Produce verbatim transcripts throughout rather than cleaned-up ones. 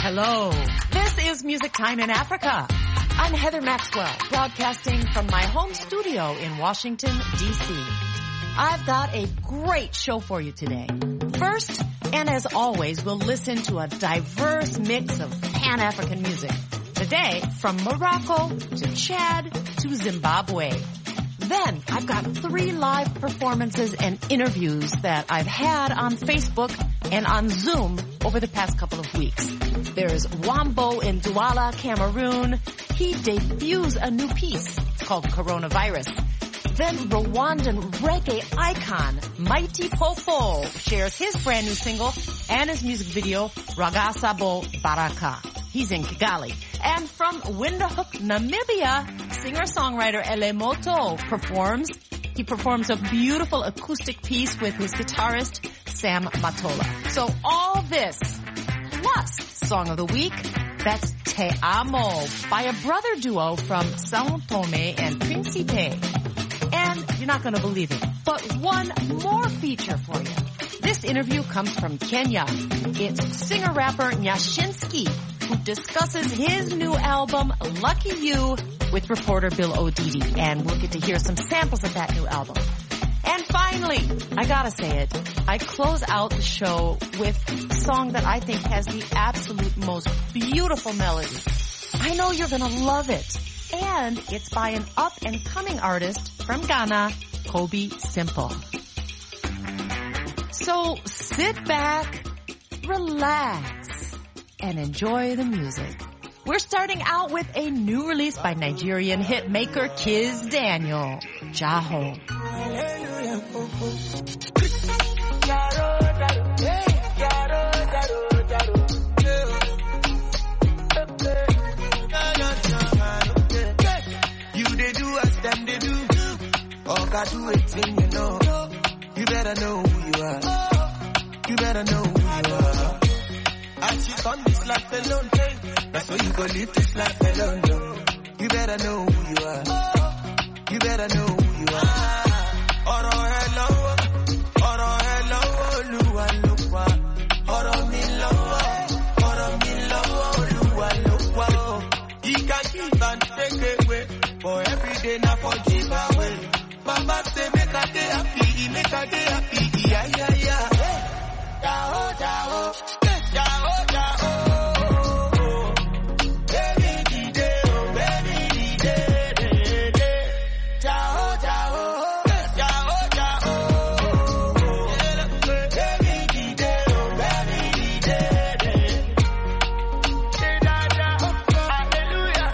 Hello. This is Music Time in Africa. I'm Heather Maxwell, broadcasting from my home studio in Washington, D C I've got a great show for you today. First, and as always, we'll listen to a diverse mix of Pan-African music. Today, from Morocco to Chad to Zimbabwe. Then, I've got three live performances and interviews that I've had on Facebook and on Zoom over the past couple of weeks. There's Wambo in Douala, Cameroon. He debuts a new piece called Coronavirus. Then Rwandan reggae icon Mighty Popo shares his brand new single and his music video, Ragasabo Baraka. He's in Kigali. And from Windhoek, Namibia, singer-songwriter Elemoto performs. He performs a beautiful acoustic piece with his guitarist, Sam Matola. So all this, plus Song of the Week, that's Te Amo by a brother duo from São Tomé and Príncipe. And you're not going to believe it, but one more feature for you. This interview comes from Kenya. It's singer-rapper Nyashinski, who discusses his new album, Lucky You, with reporter Bill Odidi. And we'll get to hear some samples of that new album. And finally, I gotta say it, I close out the show with a song that I think has the absolute most beautiful melody. I know you're gonna love it. And it's by an up-and-coming artist from Ghana, Kobe Simple. So sit back, relax, and enjoy the music. We're starting out with a new release by Nigerian hit maker Kiz Daniel, Jaho. Them they do, oh God, do it thing, you know. You better know who you are. You better know who you are. I sit on this life alone, that's why you go live this life alone. No. You better know who you are. You better know who you are. Oro hello, oro hello, Oluwa Luwa. Oro mi lowo, oro mi lowo, Oluwa Luwa. He can give and take away. For every day now for giveaway. Mama say make a day happy, make a day happy, yeah, yeah, yeah. Jao, jao, jao, jao. Baby, di day, oh, baby, di day, day, day. Jao, jao, jao, jao. Baby, di day, oh, baby, di day, day. Hallelujah,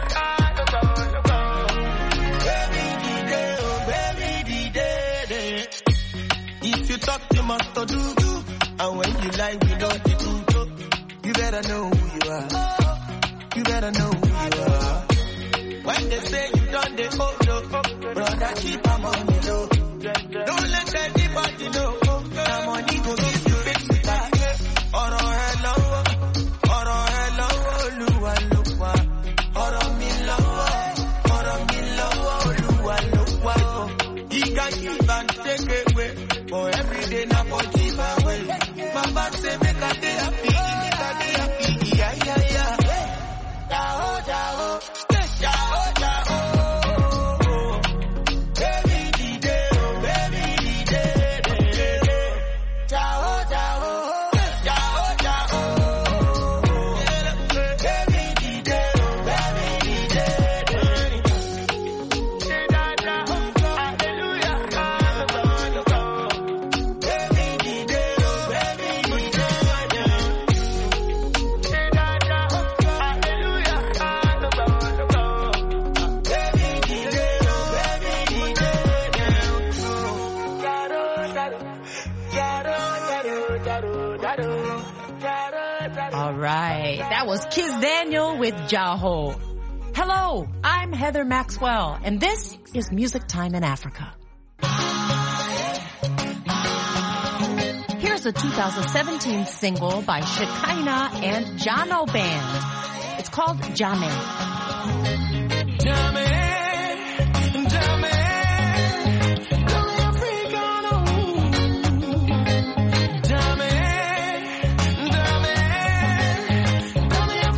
if you talk, you must to do. And when you lie, we know the truth. You better know who you are. You better know who you are. When they say you done the old, brother, keep our money low. Don't let anybody know. The money go give you fix it up. Oro hello, oro hello, Oluwa Luwa. Oro mi lowo, oro mi lowo, Oluwa Luwa. He can give and take away. For every day now for giveaway. Mama say make a day happy, make a day happy, yeah, yeah, yeah. Jao, jao, jao, jao. Baby, di day, oh, baby, di day, day, day. Jao, jao, jao, jao. Baby, di day, oh, baby, di day, day. Hallelujah. All right, that was Kiz Daniel with Jaho. Hello, I'm Heather Maxwell, and this is Music Time in Africa. Here's a two thousand seventeen single by Shekinah and Jano Band. It's called Jame. Jame, Jame. Come here,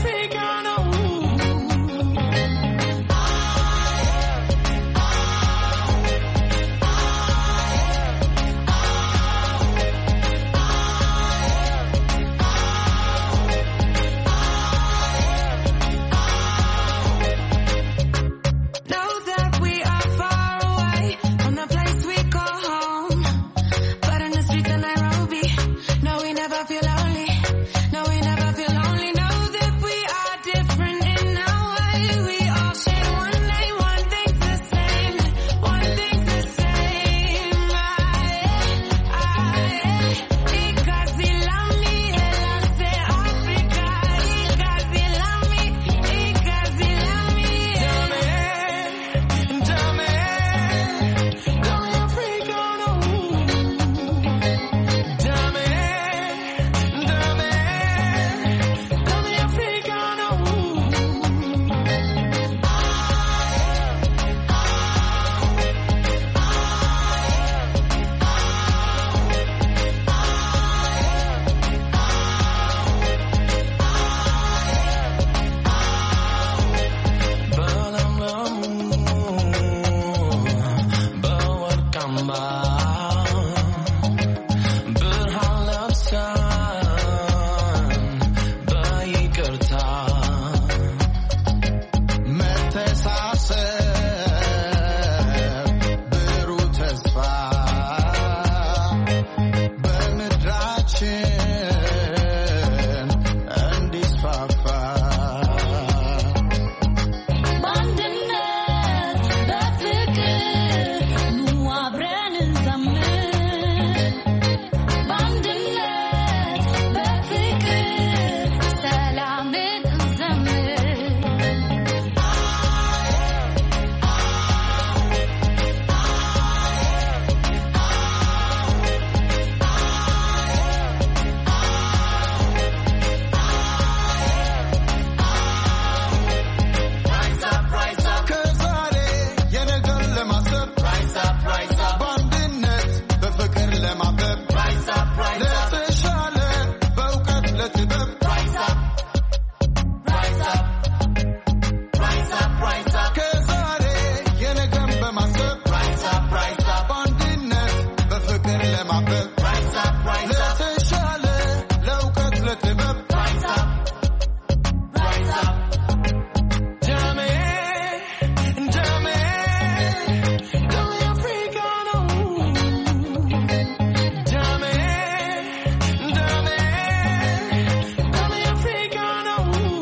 لتبب. Rise up, rise up, rise up, rise up. كزاري ينقم بمعصب. Rise up, rise up. باندينة بفكر لمعبب. Rise up, rise up. لتشالي لو كتلة تبب. Rise up, rise up. Jammy, Jammy, Jammy Africano. Jammy, Jammy, Jammy Africano.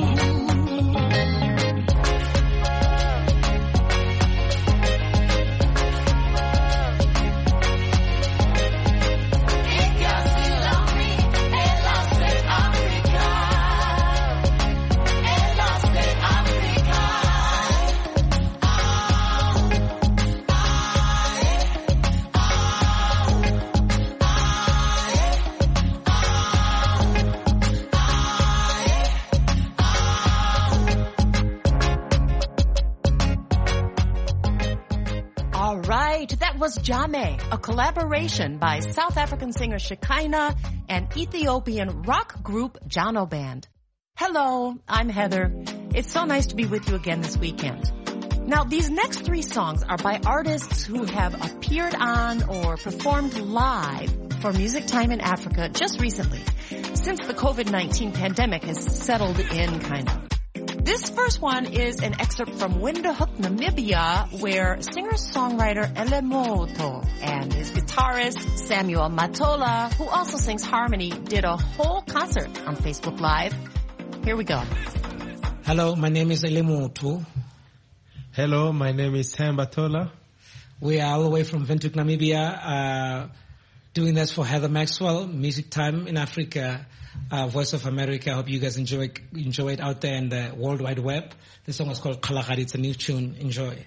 All right, that was Jame, a collaboration by South African singer Shekinah and Ethiopian rock group Jano Band. Hello, I'm Heather. It's so nice to be with you again this weekend. Now, these next three songs are by artists who have appeared on or performed live for Music Time in Africa just recently, since the covid nineteen pandemic has settled in, kind of. This first one is an excerpt from Windhoek, Namibia, where singer-songwriter Elemoto and his guitarist Samuel Matola, who also sings harmony, did a whole concert on Facebook Live. Here we go. Hello, my name is Elemoto. Hello, my name is Sam Batola. We are all the way from Windhoek, Namibia, uh, doing this for Heather Maxwell, Music Time in Africa, uh, Voice of America. I hope you guys enjoy it, enjoy it out there in the World Wide Web. This song is called Kalahari. It's a new tune. Enjoy.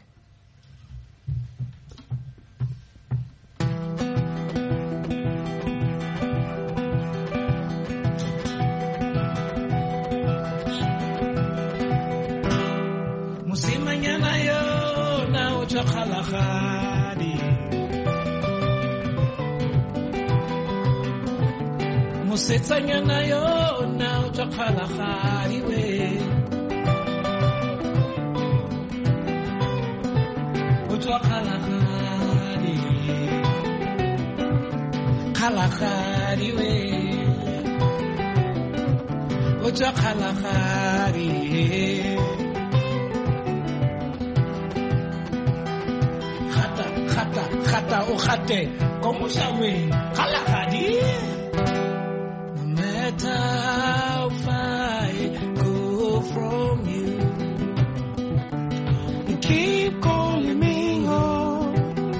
Musimanyana yo na ucho Kalahari. Musitsanyana yo na ucho Kalahari we. Ucho Kalahari. Kalahari we. Ucho Kalahari. Khata, khata, o khate, como sawe, Kalahari. No matter how far I go from you, you keep calling me home.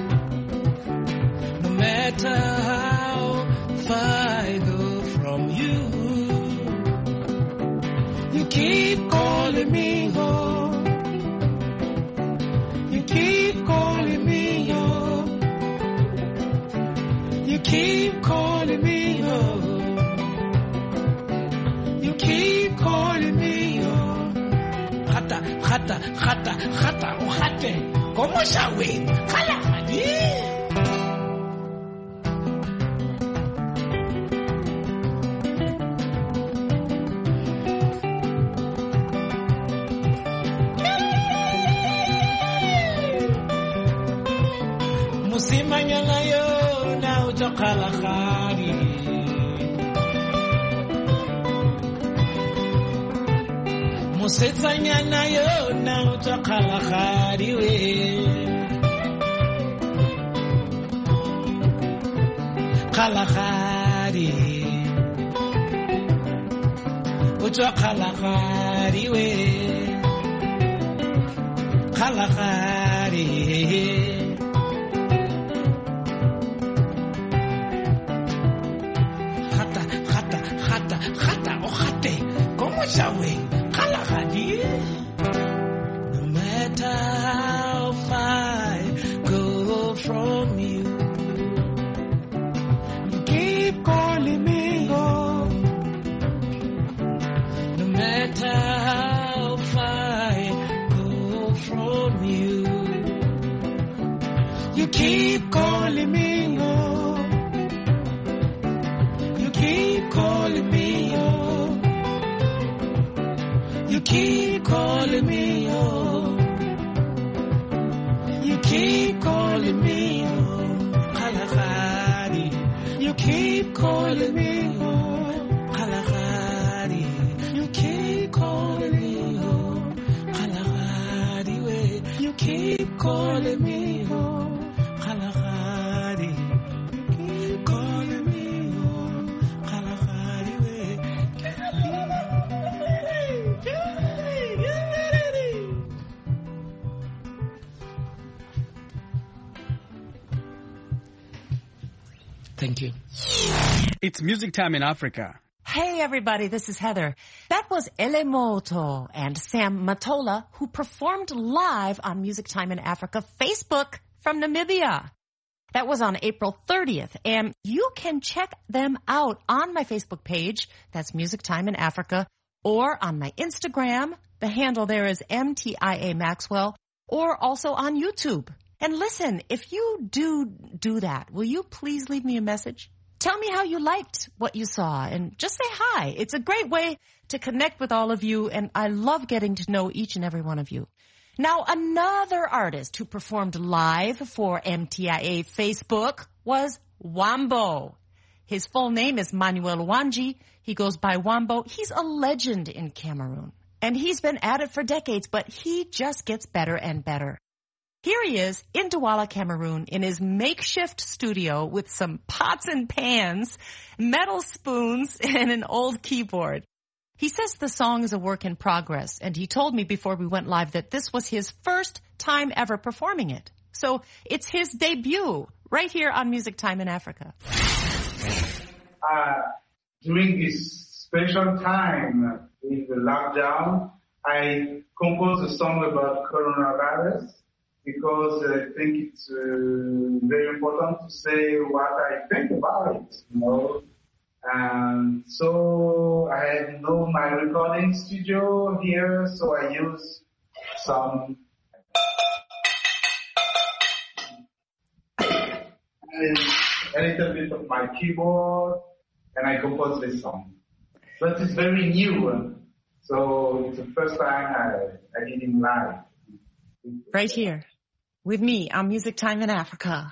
No matter how far I go from you, you keep calling me home. You keep calling me home. You keep calling me home. You keep calling me home. Khata, khata, khata, khata, o khate, como sawe, Kalahari. Musimanyana yo na ucho Kalahari. Musitsanyana yo na ucho Kalahari we. Kalahari. Ucho Kalahari we. Kalahari. Khata, khata, khata, khata, o khate, como sawe, Kalahari. No matter how far I go from you, you keep calling me home. No matter how far I go from you, you keep calling me home. You keep calling me home. keep calling me, oh. You keep calling me, oh. Kalahari. You keep calling me, oh. Kalahari. You keep calling me, oh. Kalahari, way. You keep calling me, oh. Kalahari. You keep calling me, oh. Kalahari, way. Thank you. It's music time in Africa. Hey everybody, this is Heather. That was Elemoto and Sam Matola, who performed live on Music Time in Africa Facebook from Namibia. That was on April thirtieth, and you can check them out on my Facebook page. That's Music Time in Africa, or on my Instagram. The handle there is M T I A Maxwell, or also on YouTube. And listen, if you do do that, will you please leave me a message? Tell me how you liked what you saw and just say hi. It's a great way to connect with all of you, and I love getting to know each and every one of you. Now, another artist who performed live for M T I A Facebook was Wambo. His full name is Manuel Wanji. He goes by Wambo. He's a legend in Cameroon, and he's been at it for decades, but he just gets better and better. Here he is in Douala, Cameroon, in his makeshift studio with some pots and pans, metal spoons, and an old keyboard. He says the song is a work in progress, and he told me before we went live that this was his first time ever performing it. So it's his debut right here on Music Time in Africa. Uh, during this special time with the lockdown, I composed a song about coronavirus, because I think it's uh, very important to say what I think about it, you know. And so I have no my recording studio here, so I use some and a little bit of my keyboard, and I compose this song. But it's very new, so it's the first time I, I did it live. Right here. With me on Music Time in Africa.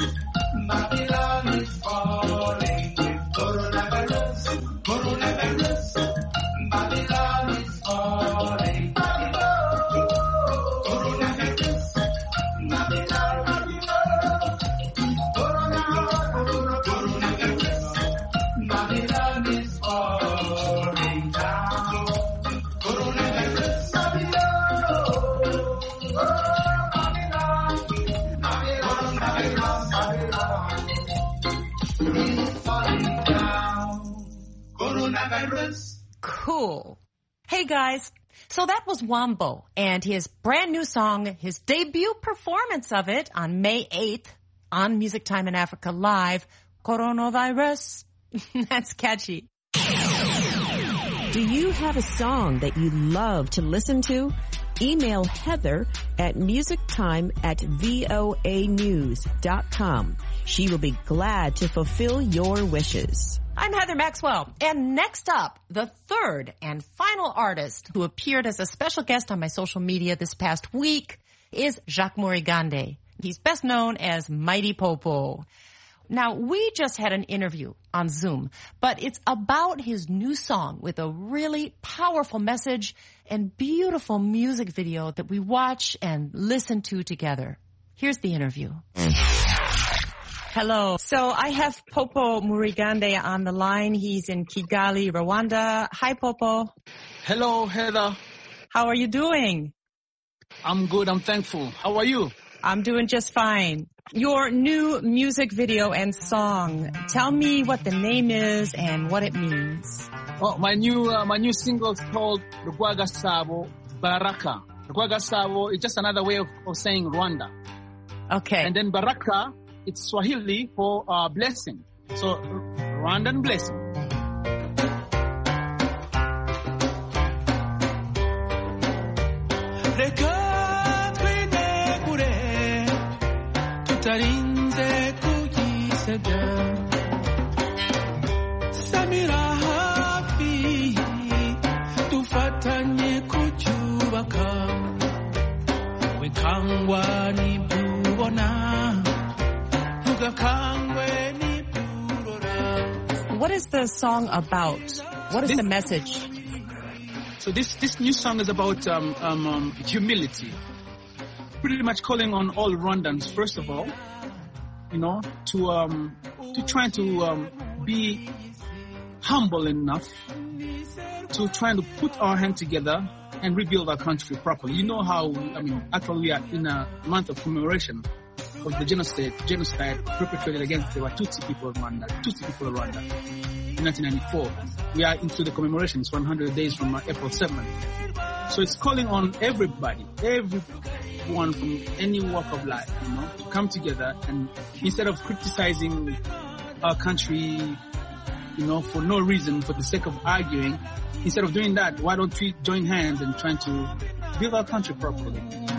Coronavirus, coronavirus. coronavirus. Cool. Hey guys, so that was Wambo and his brand new song, his debut performance of it on May eighth on Music Time in Africa Live, Coronavirus. That's catchy. Do you have a song that you love to listen to? Email Heather at musictime at voa news dot com. She will be glad to fulfill your wishes. I'm Heather Maxwell, and next up, the third and final artist who appeared as a special guest on my social media this past week is Jacques Morigande. He's best known as Mighty Popo. Now, we just had an interview on Zoom, but it's about his new song with a really powerful message and beautiful music video that we watch and listen to together. Here's the interview. Hello. So I have Popo Morigande on the line. He's in Kigali, Rwanda. Hi, Popo. Hello, Heather. How are you doing? I'm good. I'm thankful. How are you? I'm doing just fine. Your new music video and song. Tell me what the name is and what it means. Oh, my new uh, my new single is called Rugwaga Sabo Baraka. Rugwaga Sabo is just another way of, of saying Rwanda. Okay. And then Baraka, it's Swahili for uh, blessing. So Rwandan blessing. Tutarinze kujisega Samira hafi tufatanye kuchubaka Wekangwa ni bubona Tugakangwe ni burora. What is the song about? What is this, the message? So this, this new song is about um, um, um, humility. Pretty much calling on all Rwandans, first of all, you know, to um, to try to um, be humble enough to try to put our hand together and rebuild our country properly. You know how, I mean, actually we are in a month of commemoration of the genocide, genocide perpetrated against the Tutsi people of Rwanda, Tutsi people of Rwanda in nineteen ninety-four. We are into the commemorations one hundred days from uh, April seventh. So it's calling on everybody, everyone from any walk of life, you know, to come together and instead of criticizing our country, you know, for no reason, for the sake of arguing, instead of doing that, why don't we join hands and try to build our country properly?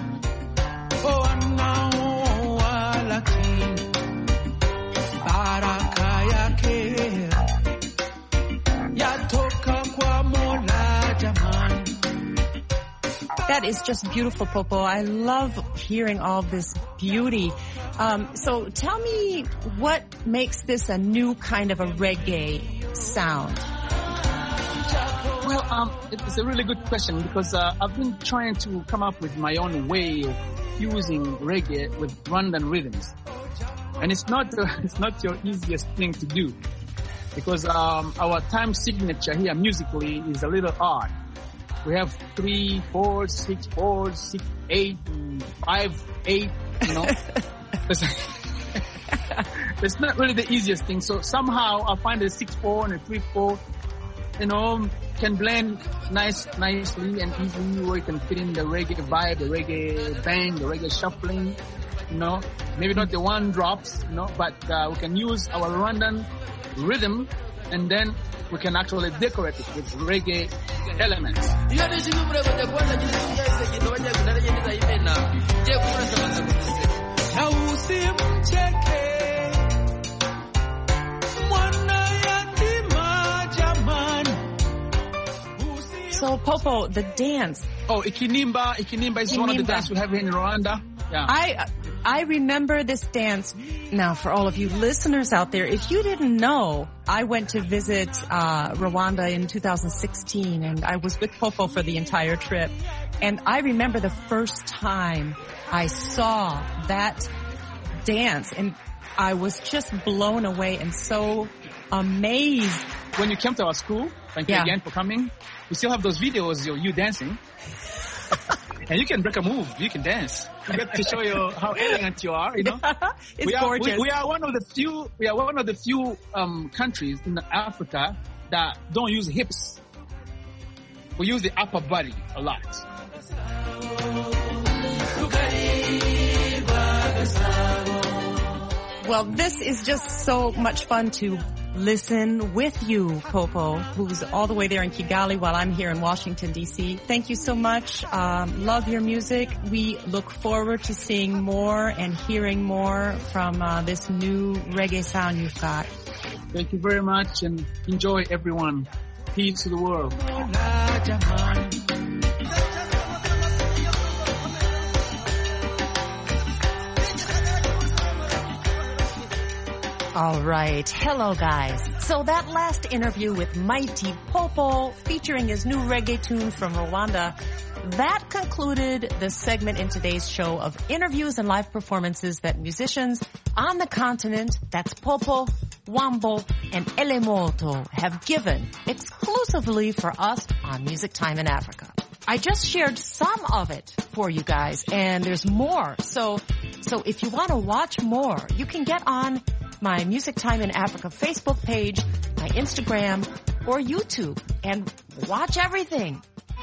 That is just beautiful, Popo. I love hearing all this beauty. Um, so tell me what makes this a new kind of a reggae sound? Well, um, it's a really good question because uh, I've been trying to come up with my own way of fusing reggae with Rwandan rhythms. And it's not uh, it's not your easiest thing to do because um, our time signature here musically is a little odd. We have three, four, six, four, six, eight, five, eight, you know. It's not really the easiest thing. So somehow I find a six, four and a three, four, you know, can blend nice, nicely and easily where you can fit in the reggae vibe, the reggae bang, the reggae shuffling, you know. Maybe not the one drops, you know, but uh, we can use our Rwandan rhythm and then we can actually decorate it with reggae elements. So, Popo, the dance. Oh, Ikinimba. Ikinimba is Ikinimba. One of the dances we have here in Rwanda. Yeah. I I remember this dance. Now, for all of you listeners out there, if you didn't know, I went to visit uh Rwanda in two thousand sixteen, and I was with Popo for the entire trip. And I remember the first time I saw that dance, and I was just blown away and so amazed. When you came to our school, thank you yeah. again for coming. We still have those videos of you dancing. And you can break a move. You can dance. You get to show you how elegant you are. You know, it's we are, gorgeous. We, we are one of the few. We are one of the few um, countries in Africa that don't use hips. We use the upper body a lot. Well, this is just so much fun to listen with you, Popo, who's all the way there in Kigali while I'm here in Washington, D C. Thank you so much. Um, love your music. We look forward to seeing more and hearing more from uh, this new reggae sound you've got. Thank you very much, and enjoy, everyone. Peace to the world. All right. Hello, guys. So that last interview with Mighty Popo, featuring his new reggae tune from Rwanda, that concluded the segment in today's show of interviews and live performances that musicians on the continent, that's Popo, Wambo, and Elemoto, have given exclusively for us on Music Time in Africa. I just shared some of it for you guys, and there's more. So, so if you want to watch more, you can get on my Music Time in Africa Facebook page, my Instagram, or YouTube, and watch everything.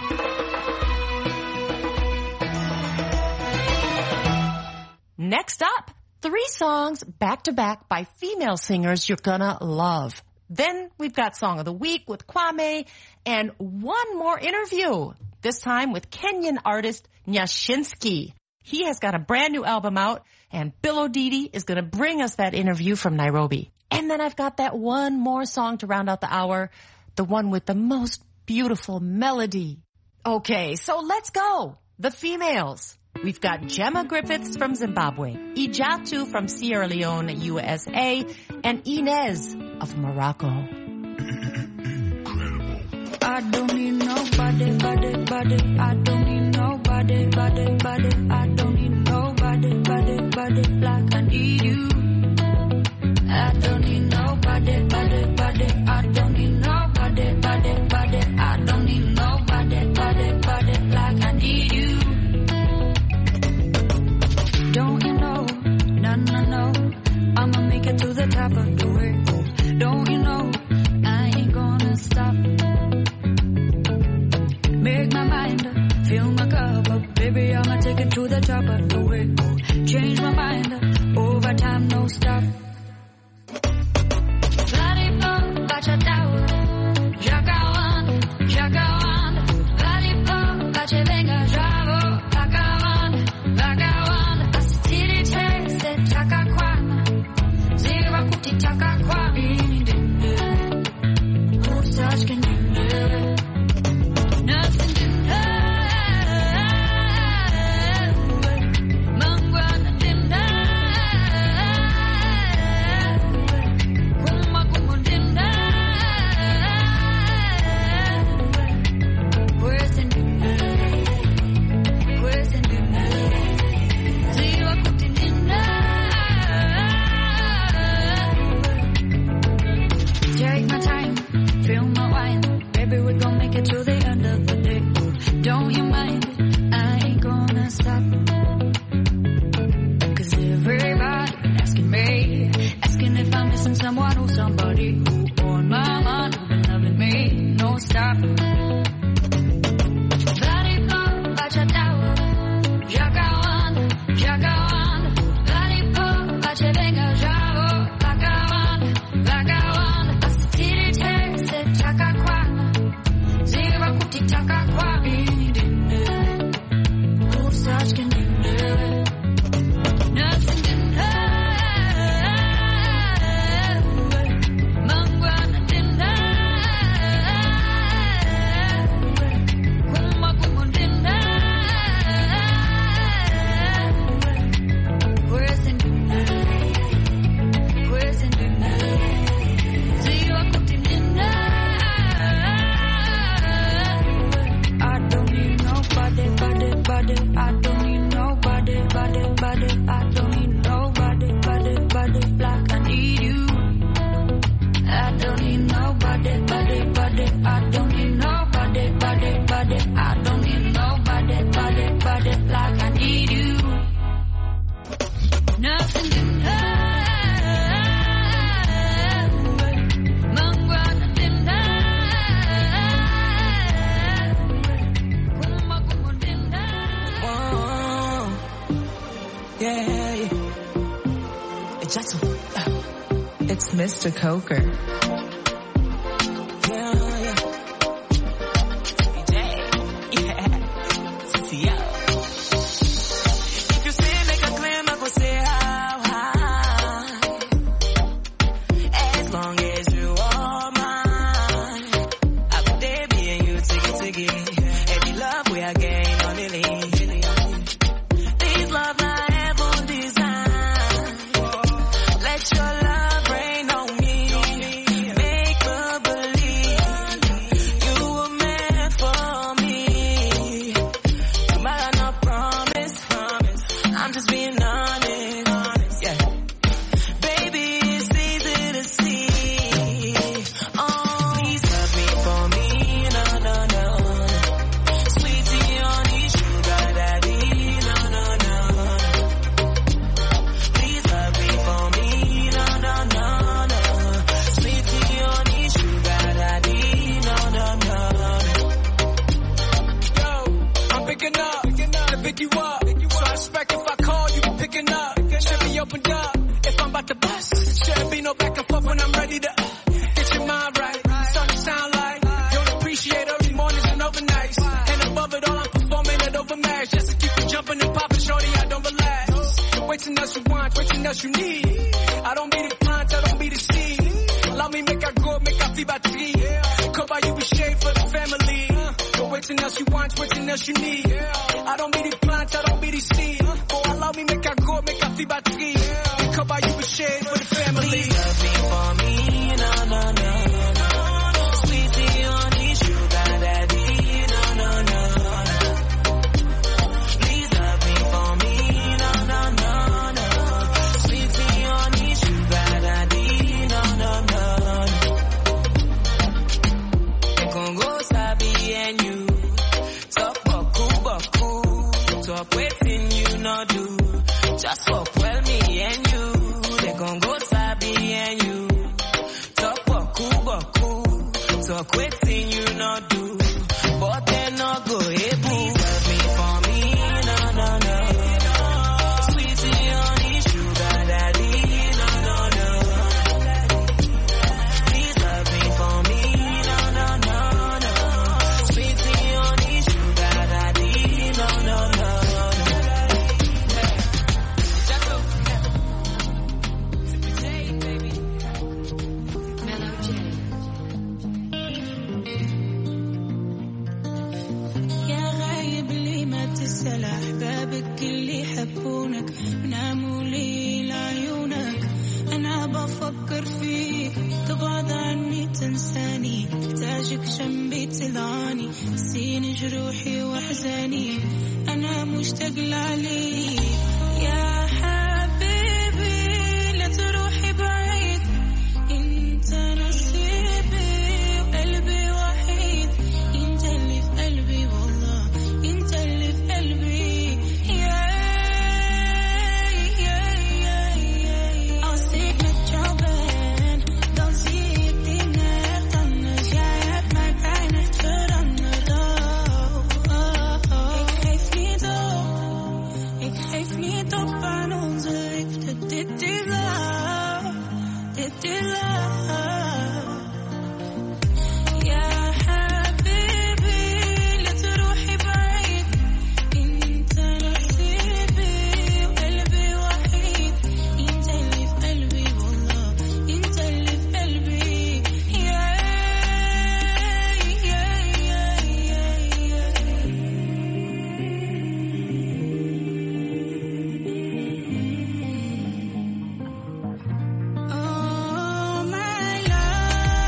Next up, three songs back to back by female singers you're gonna love. Then we've got Song of the Week with Kwame, and one more interview, this time with Kenyan artist Nyashinski. He has got a brand new album out, and Bill O'Didi is going to bring us that interview from Nairobi. And then I've got that one more song to round out the hour, the one with the most beautiful melody. Okay, so let's go. The females. We've got Gemma Griffiths from Zimbabwe, Ijatu from Sierra Leone, U S A, and Inez of Morocco. I don't need nobody, body, body. I don't need nobody, body, body. I don't need nobody, body, body. Like I need you. I don't need nobody, body, body. I don't need nobody, body, body. I don't need nobody, body, body. Like I need you. Don't you know? No, no, no. I'ma make it to the top of the way. Don't you know? I ain't gonna stop. Make my mind up, fill my cup up. Baby, I'ma take it to the top of the way. Change my mind up, over time, no stop. Laripo, bachatao, jakawan, jakawan. Laripo, bachevenga, javo, bakawan, bakawan. Asitiri te, se takakwana. Zira kuti takakwana. Who's asking you? To the end of the day, don't you mind? I ain't gonna stop. Cause everybody asking me, asking if I'm missing someone or somebody who on my mind, who been loving me, no stop. Laripo, bachatao, jakawan, jakawan. Laripo, bachevenga, javo, bakawan, bakawan. Asitiri te, se takakwana. Zira kuti takakwa indine. Who's asking you? Nothing can hurt. Mangwana dina. Mister Coker. Oh, my love.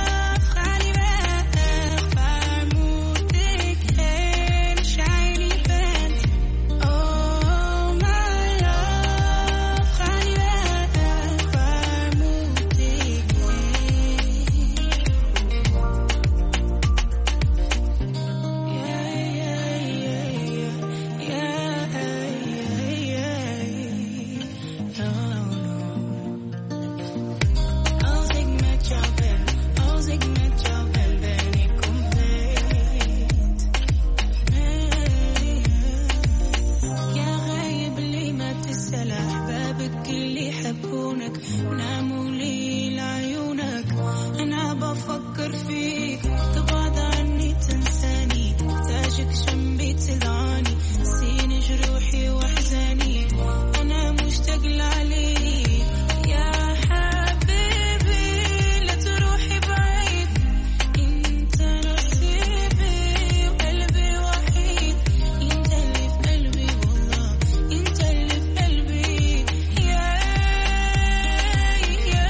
افكر فيك تبعد عني تنساني احتاجك جنبي تلعني نسيني جروحي واحزاني انا مشتاق لعليك يا حبيبي لا تروحي بعيد انت نصيبي وقلبي وحيد انت اللي في قلبي والله انت اللي في قلبي يا يا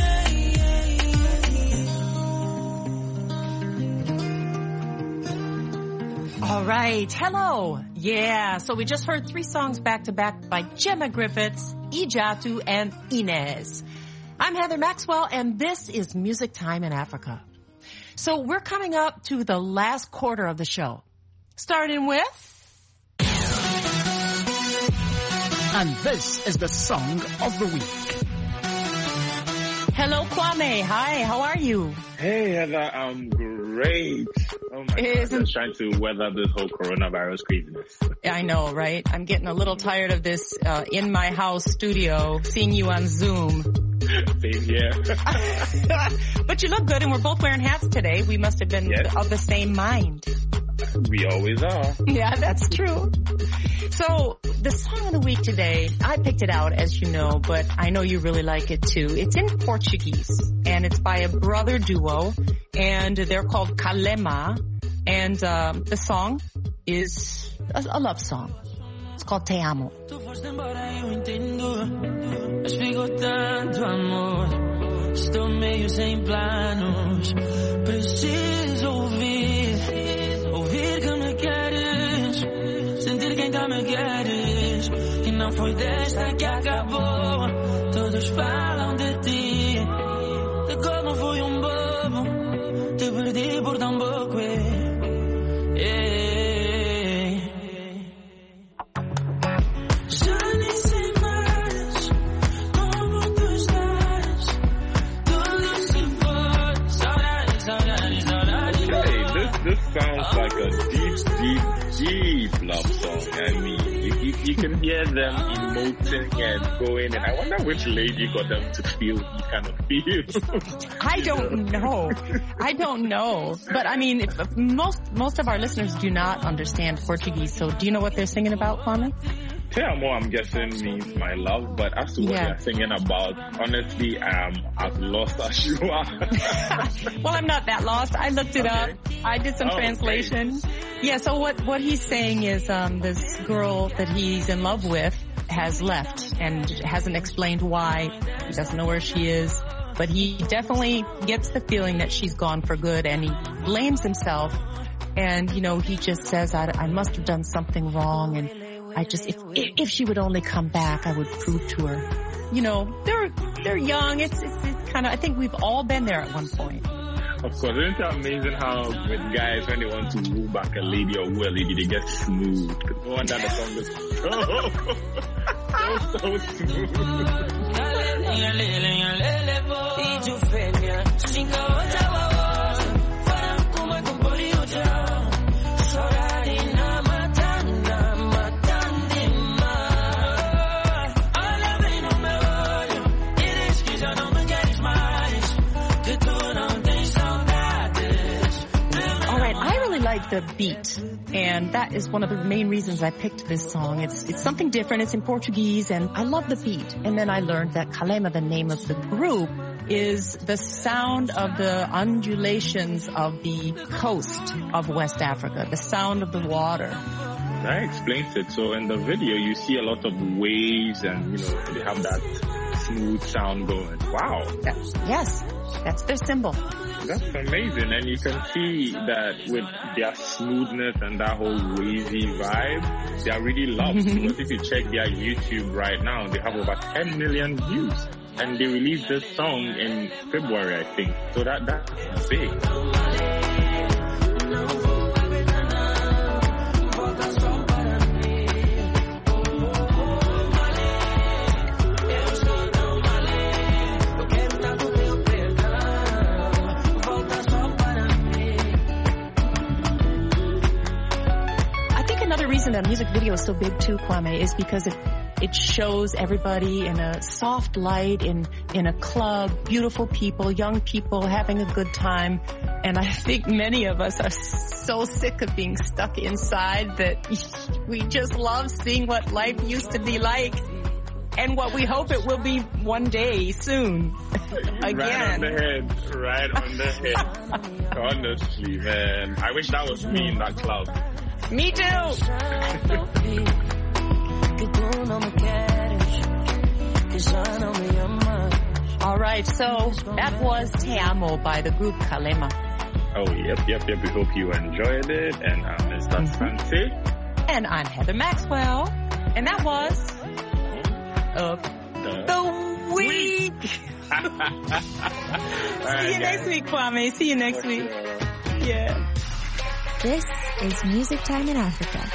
All right. Hello. Yeah. So we just heard three songs back to back by Gemma Griffiths, Ijatu, and Inez. I'm Heather Maxwell, and this is Music Time in Africa. So we're coming up to the last quarter of the show, starting with... And this is the song of the week. Hello, Kwame. Hi, how are you? Hey, Heather, I'm great. Oh my Isn't... God, I'm trying to weather this whole coronavirus craziness. I know, right? I'm getting a little tired of this uh, in my house studio, seeing you on Zoom. Same here. But you look good, and we're both wearing hats today. We must have been yes. of the same mind. We always are. Yeah, that's true. So, the song of the week today, I picked it out, as you know, but I know you really like it too. It's in Portuguese, and it's by a brother duo, and they're called Kalema, and um, the song is a, a love song. It's called Te Amo. Tu foste embora, eu entendo, mas ficou tanto amor. Estou meio sem planos. Preciso ouvir, ouvir que me queres, sentir que ainda me queres, que não foi desta que acabou. Todos falam de ti, de como fui um bobo, te perdi por tão pouco. Yeah. This sounds like a deep, deep, deep love song. I mean, you, you, you can hear them emoting and going, and I wonder which lady got them to feel you kind of feel. I don't know. I don't know. But I mean, if, if most most of our listeners do not understand Portuguese, so do you know what they're singing about, Kwame? Te amo, I'm guessing, means my love, but as to what yeah. they're singing about, honestly, I'm as lost as you are. Well, I'm not that lost. I looked it okay. up. I did some oh, translation. Okay. Yeah, so what, what he's saying is um, this girl that he's in love with has left and hasn't explained why. He doesn't know where she is. But he definitely gets the feeling that she's gone for good, and he blames himself. And, you know, he just says, I, I must have done something wrong, and I just, if, if she would only come back, I would prove to her. You know, they're, they're young. It's, it's, it's kind of, I think we've all been there at one point. Of course, isn't it amazing how with guys, when they want to woo back a lady or woo a lady, they get smooth. No wonder the song is so, so, so The beat, and that is one of the main reasons I picked this song. It's it's something different. It's in Portuguese, and I love the beat. And then I learned that Kalema, the name of the group, is the sound of the undulations of the coast of West Africa, the sound of the water. That explains it. So in the video, you see a lot of waves, and you know they have that smooth sound going. Wow. That's, yes, that's their symbol. That's amazing, and you can see that with their smoothness and that whole wavy vibe, they are really loved. Because if you check their YouTube right now, they have over ten million views, and they released this song in February, I think. So that that's big. The music video is so big too, Kwame, is because it it shows everybody in a soft light in, in a club, beautiful people, young people having a good time. And I think many of us are so sick of being stuck inside that we just love seeing what life used to be like and what we hope it will be one day soon. Again. Right on the head. Right on the head. Honestly, man. I wish that was me in that club. Me too. All right, so that was Te Amo by the group Kalema. Oh, yep, yep, yep. We hope you enjoyed it. And I'm Mister Santi. And I'm Heather Maxwell. And that was of the, the week. All right, See you guys. next week, Kwame. See you next week. Yeah. This is Music Time in Africa.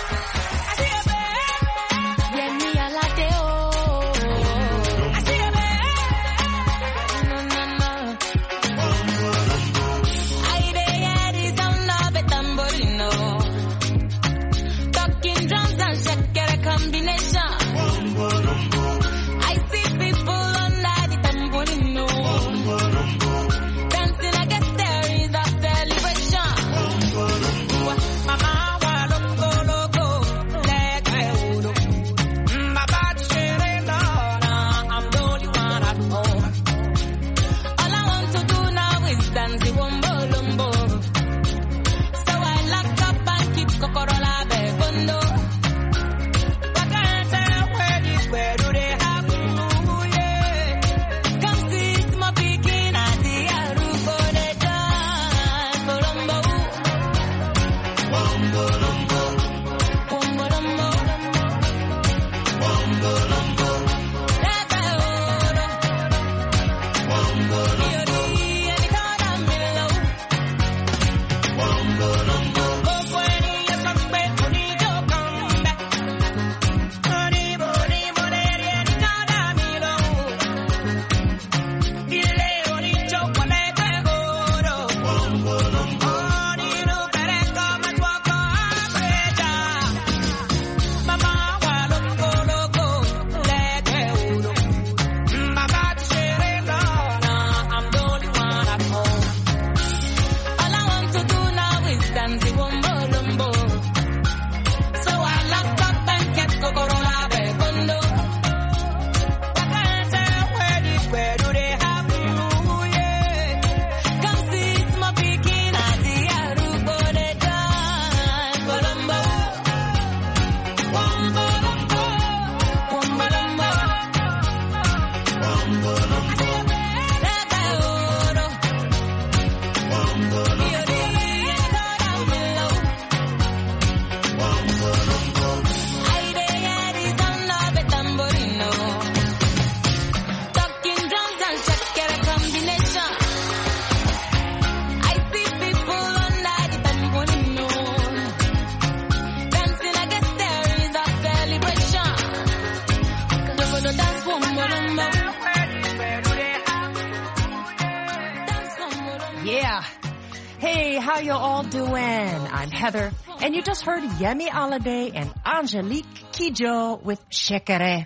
How you all doing? I'm Heather, and you just heard Yemi Alade and Angelique Kidjo with Shekere.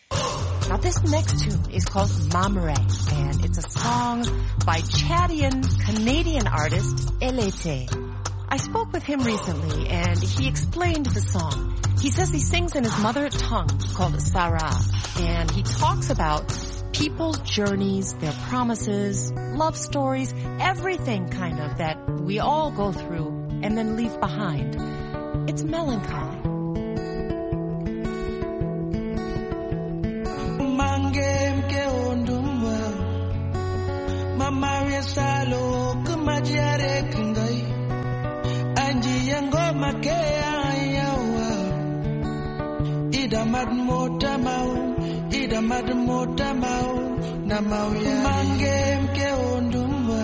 Now this next tune is called Mamre, and it's a song by Chadian Canadian artist Elete. I spoke with him recently, and he explained the song. He says he sings in his mother tongue called Sarah, and he talks about people's journeys, their promises, love stories, everything kind of that we all go through and then leave behind. It's melancholy. Mangem ke ondumwa Mama salo kumajare kungai Anji yango make ayawa Ida mad mota mau Ida mad mota mau Na mau ya Mangem ke ondumwa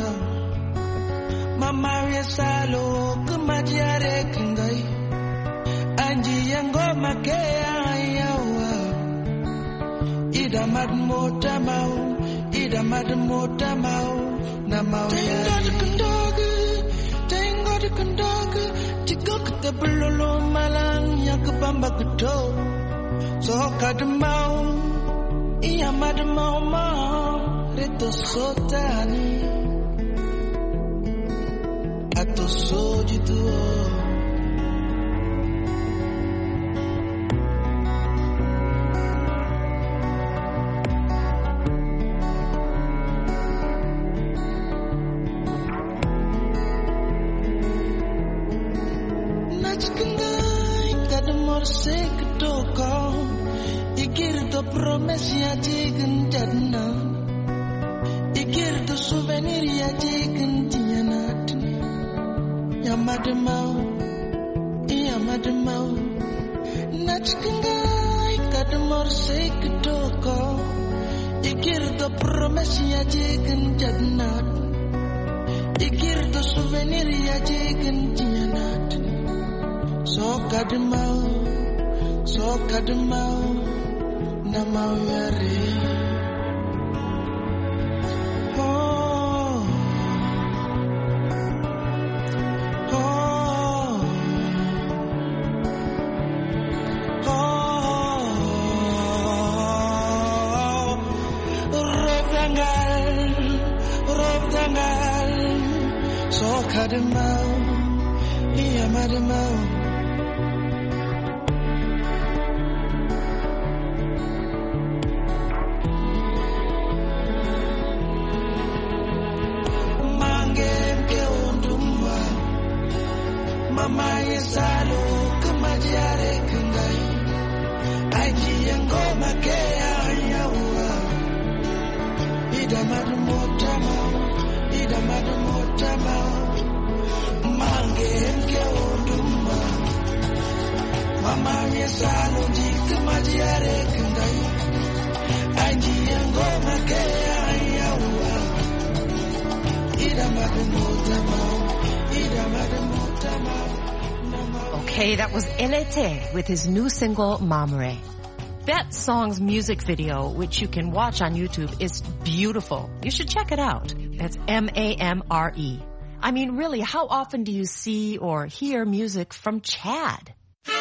Mama salo kumajare kungai Anji yango make ayawa Ida mad mota mau, ida mad mota mau, na mau ya. Tengo de kundogu, tengo de kundogu, tigo kete belolo malang ya kebamba kudo. So kadmau iya madmau ma reto sotani ato sojitu promesse ya jigen jadna ikir to souvenir ya jigen tiyanat ya madmau ya madmau nachkingai kadmor se kitoko ikir to promesse ya jigen jadna ikir to souvenir ya jigen tiyanat so kadmau so kadmau Namawari Oh Oh Oh Rovdangal Rovdangal So kademau Iya mademau Salo kemajare kengai aji yang go makea yawa ida madu motama ida madu motama mange nke onduma mama yesalo ji kemajare kengai aji yang go makea yawa ida madu motama ida madu motama. Okay, that was Elete with his new single, Mamre. That song's music video, which you can watch on YouTube, is beautiful. You should check it out. That's M A M R E. I mean, really, how often do you see or hear music from Chad?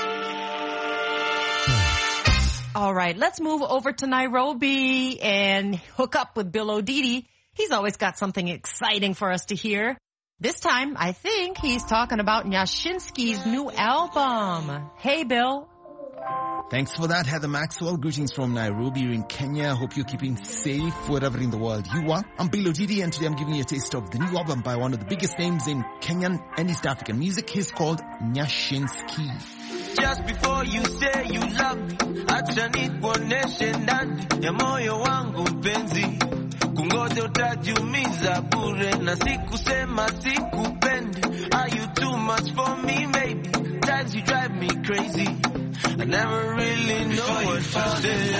All right, let's move over to Nairobi and hook up with Bill Odidi. He's always got something exciting for us to hear. This time, I think he's talking about Nyashinski's new album. Hey, Bill. Thanks for that, Heather Maxwell. Greetings from Nairobi in Kenya. Hope you're keeping safe wherever in the world you are. I'm Bill Odidi, and today I'm giving you a taste of the new album by one of the biggest names in Kenyan and East African music. He's called Nyashinski. Just before you say you love me, acha nikuoneshe ndani ya moyo wangu mpenzi. Kungoja utajiumiza bure na sikusema sikupendi. Are you too much for me, maybe? Times you drive me crazy. I never really know what to say.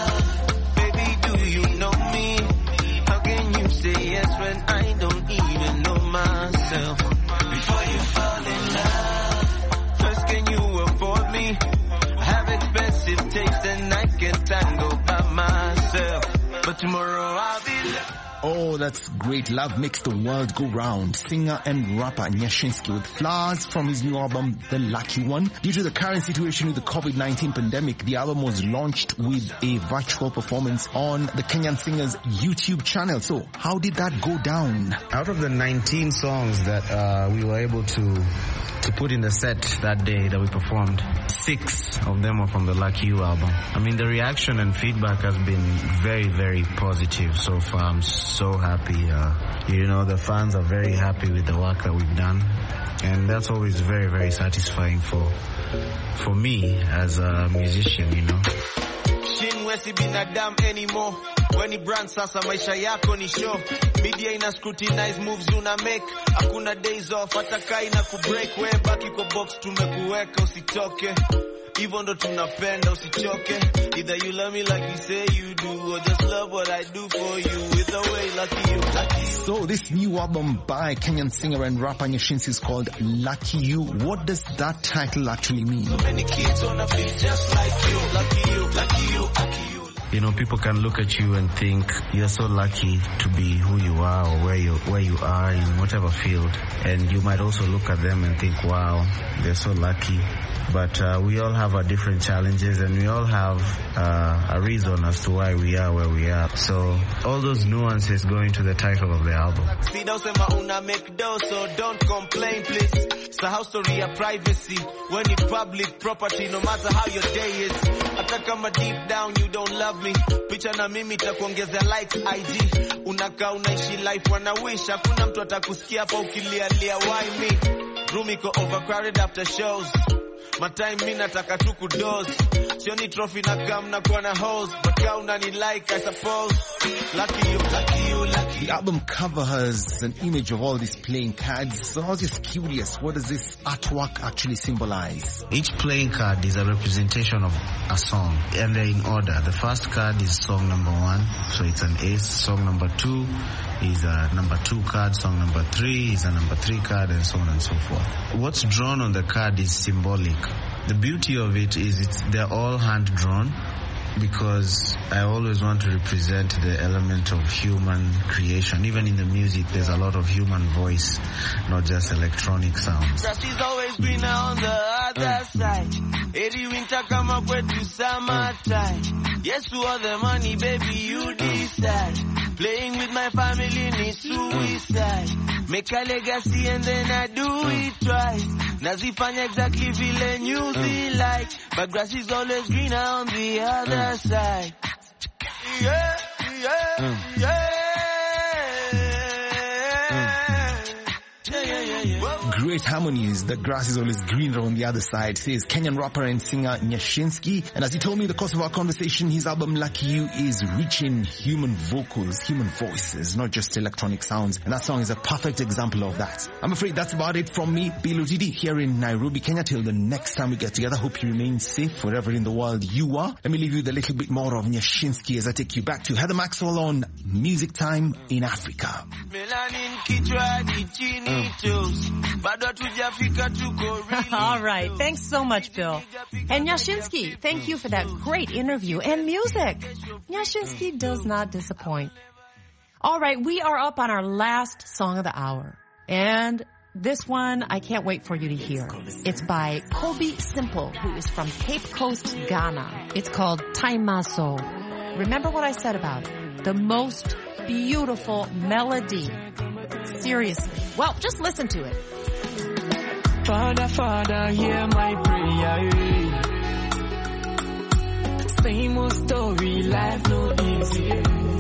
Baby, do you know me? How can you say yes when I don't even know myself? Before you fall in love, first can you afford me? I have expensive taste and I can tango by myself. But tomorrow I'll be left. Oh, that's great. Love makes the world go round. Singer and rapper Nyashinski with Flowers from his new album, The Lucky One. Due to the current situation with the COVID nineteen pandemic, the album was launched with a virtual performance on the Kenyan singer's YouTube channel. So how did that go down? Out of the nineteen songs that uh, we were able to to put in the set that day that we performed, six of them were from the Lucky You album. I mean, the reaction and feedback has been very, very positive so far. I'm so happy. Uh, you know, the fans are very happy with the work that we've done. And that's always very, very satisfying for for me as a musician, you know. Shinwesi binadamu anymore. When he brand sasa maisha yako ni show. Media ina scrutinize moves una make. Hakuna days off, ataka ina kubreak. We baki kwa box tumekuweka usitoke. Even though tunapenda usichoke. Either you love me like you say you do, or just love what I do for you. Either way, lucky you, lucky you. So this new album by Kenyan singer and rapper Nyashinski is called Lucky You. What does that title actually mean? So many kids wanna be just like you. Lucky you, lucky you, lucky you. you know, people can look at you and think you're so lucky to be who you are or where you where you are in whatever field. And you might also look at them and think, wow, they're so lucky. But uh, we all have our different challenges, and we all have uh, a reason as to why we are where we are. So all those nuances go into the title of the album. See, don't say my own, I make dough, so don't complain, please. It's a house story of privacy. When it's public property, no matter how your day is. Atakama deep down, you don't love me. Picha na mimi takuongezea likes I G. Unaka unaishi life wana wish. Hakuna mtu atakusikia hapa ukilialia why me. Room iko overcrowded after shows. My time mi nataka tu kudoze. Sioni trophy na kam na kuwa na hose. But ka unani like, I suppose. Lucky you, lucky you, lucky. The album cover has an image of all these playing cards. So I was just curious, what does this artwork actually symbolize? Each playing card is a representation of a song, and they're in order. The first card is song number one, so it's an ace. Song number two is a number two card. Song number three is a number three card, and so on and so forth. What's drawn on the card is symbolic. The beauty of it is it's they're all hand drawn, because I always want to represent the element of human creation. Even in the music, there's a lot of human voice, not just electronic sounds. She's always greener on the other side. Every winter come up with you summertime. Yes, to all the money, baby, you decide. Playing with my family needs suicide. Make a legacy and then I do it twice. Nazifanya exactly vile music like. But grass is always greener on the other side. Yeah, yeah, yeah. Great harmonies. The grass is always greener on the other side, says Kenyan rapper and singer Nyashinsky. And as he told me in the course of our conversation, his album Lucky You is rich in human vocals, human voices, not just electronic sounds. And that song is a perfect example of that. I'm afraid that's about it from me, Bill Didi, here in Nairobi, Kenya. Till the next time we get together, hope you remain safe wherever in the world you are. Let me leave you with a little bit more of Nyashinsky as I take you back to Heather Maxwell on Music Time in Africa. All right. Thanks so much, Bill. And Nyashinsky, thank you for that great interview and music. Nyashinsky does not disappoint. All right. We are up on our last song of the hour. And this one, I can't wait for you to hear. It's by Kobe Simple, who is from Cape Coast, Ghana. It's called Taimaso. Remember what I said about it. The most beautiful melody. Seriously. Well, just listen to it. Father, Father, hear my prayer. Same old story, life no easy.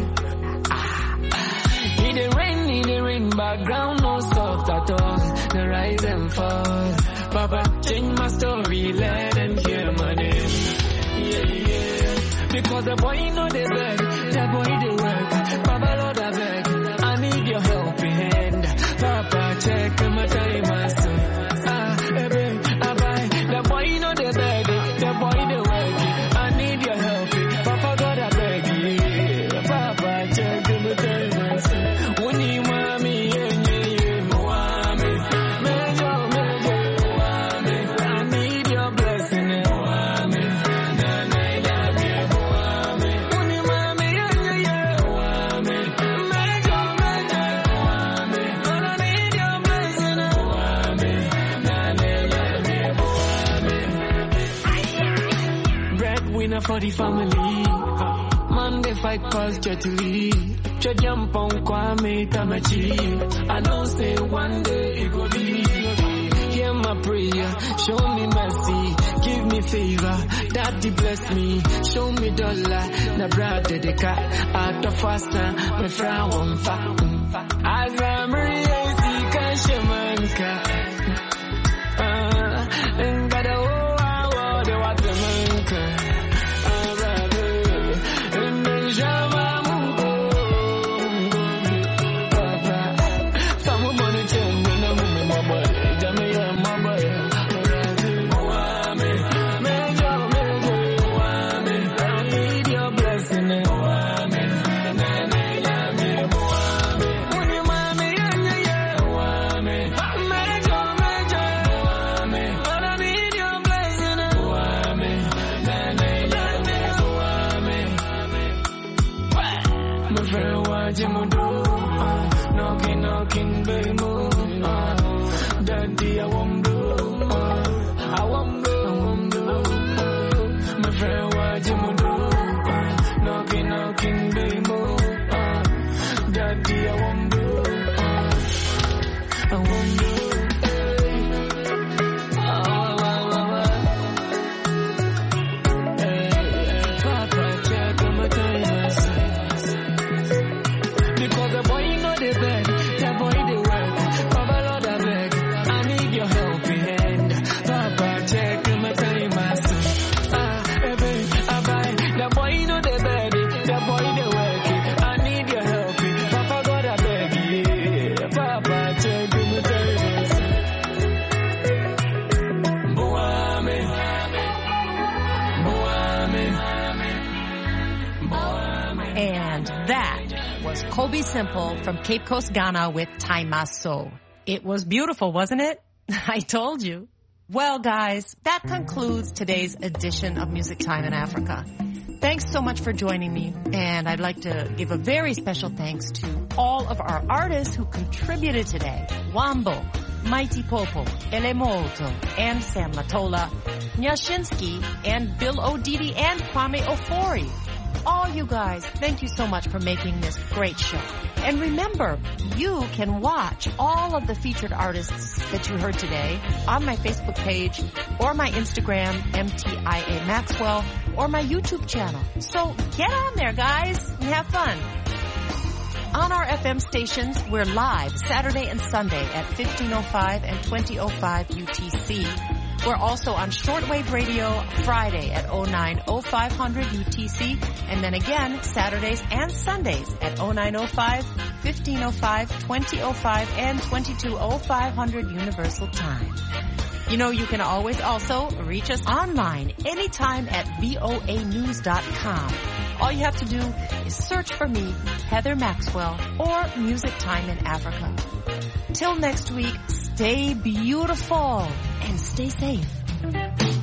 It the rain, it the rain, background no soft at all. The rise and fall. Papa, change my story, let them hear my name. Yeah, yeah. Because the boy know the beg, the boy the work. Papa, Lord, I beg, I need your helping hand. Papa, check my time, my son. For the family, man they fight culture to lead. Jump on Kwame Tamachi. I know say one day it go be. Hear my prayer, show me mercy, give me favor, Daddy bless me, show me dollar, na brother the cat, out of faster, my frown on fa. As I'm real, see can shamanka. And got a whole hour, the water manka. king Bemo. Uh, Daddy, I want blue. Uh, I want blue. I want blue. My friend, what you do? Uh, knocking, knocking, Bemo. Uh, Daddy, I want blue. Uh, I want blue. Kobe Simple from Cape Coast, Ghana with Taimaso. It was beautiful, wasn't it? I told you. Well, guys, that concludes today's edition of Music Time in Africa. Thanks so much for joining me, and I'd like to give a very special thanks to all of our artists who contributed today. Wambo, Mighty Popo, Elemoto, and Sam Matola, Nyashinsky, and Bill O'Didi, and Kwame Ofori. All you guys, thank you so much for making this great show. And remember, you can watch all of the featured artists that you heard today on my Facebook page or my Instagram, M T I A Maxwell, or my YouTube channel. So get on there, guys, and have fun. On our F M stations, we're live Saturday and Sunday at fifteen oh five and twenty oh five U T C. We're also on shortwave radio Friday at oh nine oh five hundred U T C, and then again Saturdays and Sundays at oh nine oh five, fifteen oh five, twenty oh five, and twenty-two oh five hundred Universal Time. You know, you can always also reach us online anytime at V O A news dot com. All you have to do is search for me, Heather Maxwell, or Music Time in Africa. Till next week, stay beautiful and stay safe.